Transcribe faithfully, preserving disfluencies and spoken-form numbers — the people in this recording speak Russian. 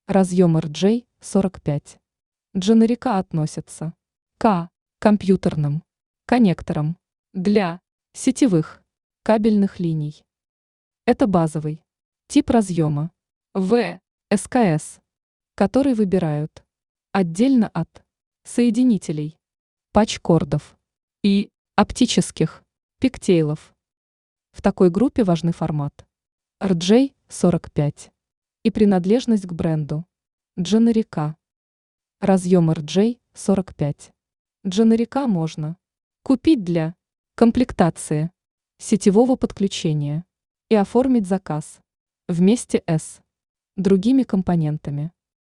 Разъем эр джей сорок пять. Дженерика относятся к компьютерным коннекторам для сетевых кабельных линий. Это базовый тип разъема в эс ка эс, который выбирают отдельно от соединителей, патчкордов и оптических пиктейлов. В такой группе важны формат эр джей сорок пять и принадлежность к бренду Дженерика. Разъем эр джей сорок пять. Дженерика можно купить для комплектации сетевого подключения и оформить заказ вместе с другими компонентами.